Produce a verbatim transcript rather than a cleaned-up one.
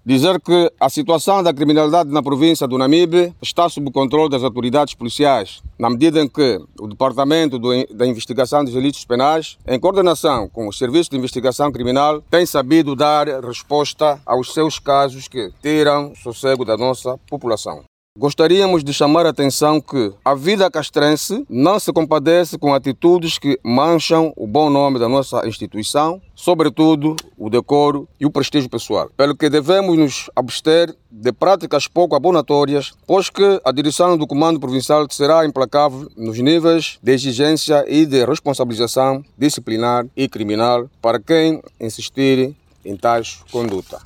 Dizer que a situação da criminalidade na província do Namibe está sob o controle das autoridades policiais, na medida em que o Departamento da Investigação dos Delitos Penais, em coordenação com o Serviço de Investigação Criminal, tem sabido dar resposta aos seus casos que tiram o sossego da nossa população. Gostaríamos de chamar a atenção que a vida castrense não se compadece com atitudes que mancham o bom nome da nossa instituição, sobretudo o decoro e o prestígio pessoal, pelo que devemos nos abster de práticas pouco abonatórias, pois que a direção do Comando Provincial será implacável nos níveis de exigência e de responsabilização disciplinar e criminal para quem insistir em tais conduta.